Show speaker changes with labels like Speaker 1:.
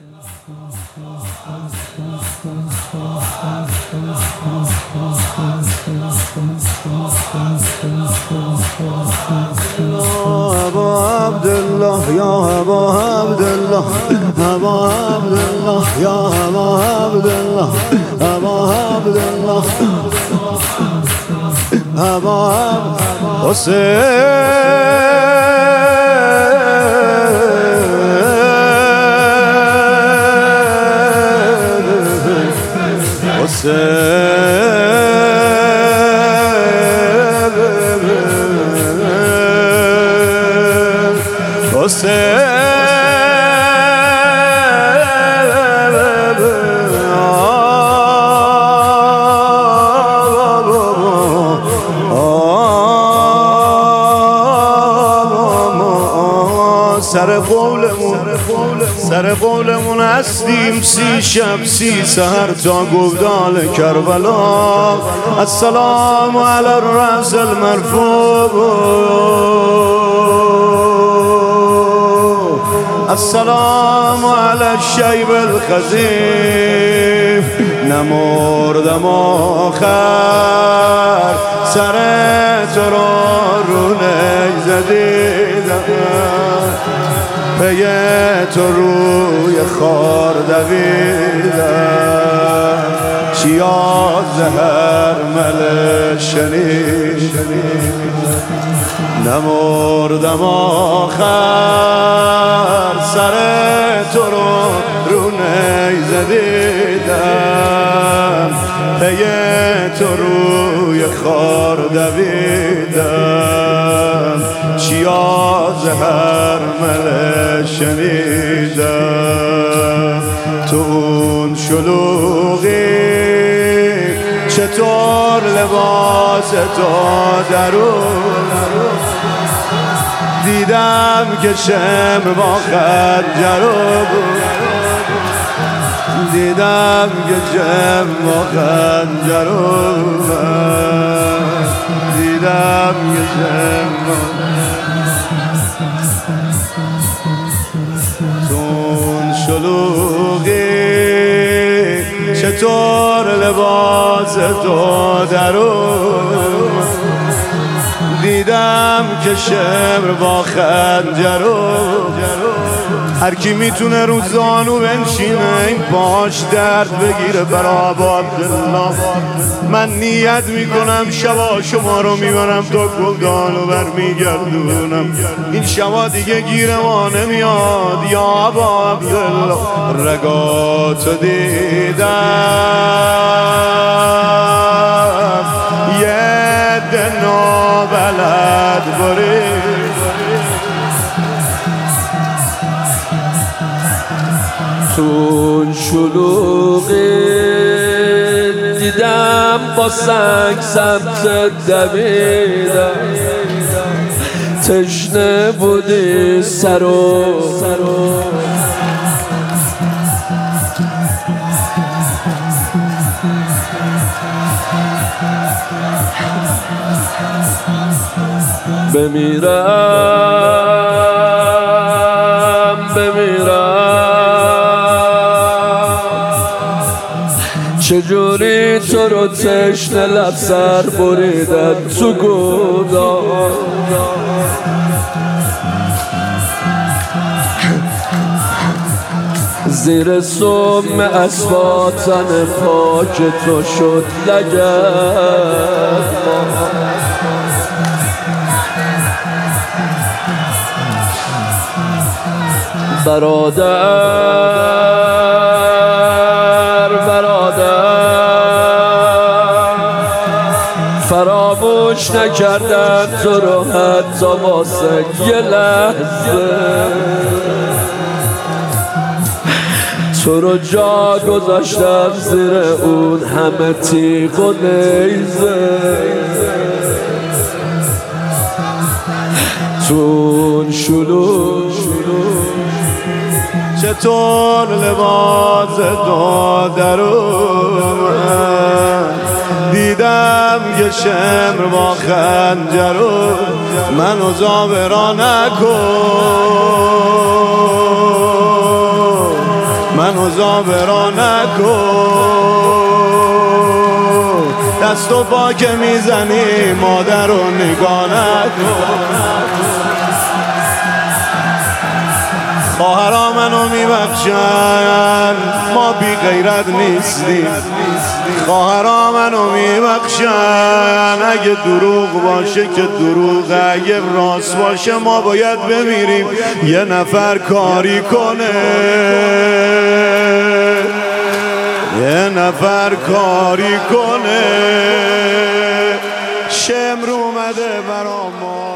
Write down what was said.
Speaker 1: ابا عبدالله یا ابا عبدالله ابا عبدالله یا ابا عبدالله ابا عبدالله ابا حسین سر قولمون هستیم 30 شب 30 سحر تا گودال کربلا. السلام علی الرأس المرفوع، السلام علی الشیب الخزیف. نمردم آخر سر تو رو نگذدیدم، پی تو روی خار دویدم، چیاد زهر مل شنید. نمردم آخر سر تو رو نیزدیدم، پی تو روی خار دویدم، چیاد زهر مل شنیدم. تو اون شلوغی چطور لباس تو درون دیدم که شمر با خنجرو دیدم که شمر با خنجرو دیدم که شمر شلوغی چطور لباس تو درون دیدم که شمر با خنجرو. هر کی میتونه رو زانو بنشینه این پاش درد بگیره برا ابا عبدالله. من نیت میکنم شبا شما رو میبرم تا گلدان و برمیگردونم. این شبا دیگه گیر ما نمیاد یا ابا عبدالله. رگاتو دیدم یه دنا بلد برید
Speaker 2: تو شلوغی دیدم با سنگ سمت دویدم، تشنه بودی سرو چجوری تو رو تشنه لب سر بریدن تو گودال. زیر سم اسباتن پاک تو شد لگد برادر فراموش نکردم تو رو حتی واسه یه لحظه، تو رو جا گذاشتم زیر اون همه تیغ و نیزه. تو اون شلوغ
Speaker 1: چطور لباس تو درون دیدم یه شمر با خنجرو. منو زاورا نکن منو زابرا نکن، دست و پا که میزنی مادر رو نگاه نکن. خواهرا منو میبخشن، ما بی غیرت نیستیم. خواهرا منو میبخشن، اگه دروغ باشه که دروغه، اگه راست باشه ما باید بمیریم. یه نفر کاری کنه، یه نفر کاری کنه. شمر اومده برا ما.